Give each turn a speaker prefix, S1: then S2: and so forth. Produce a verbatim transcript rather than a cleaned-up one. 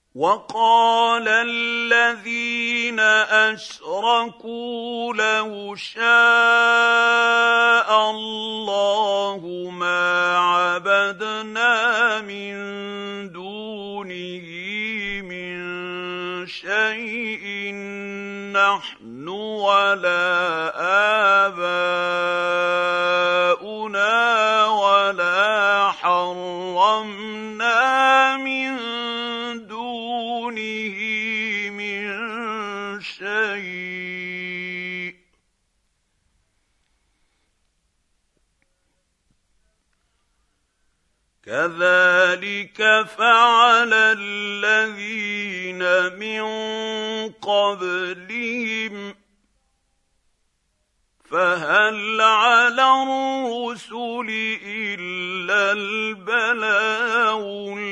S1: وقال الذين أشركوا لو شاء الله ما عبدنا من دونه من شيء نحن ولا آباؤنا ولا حرمنا من دونه من شيء كذلك فعل الذين من قبلهم فهل على الرسل إلا البلاغ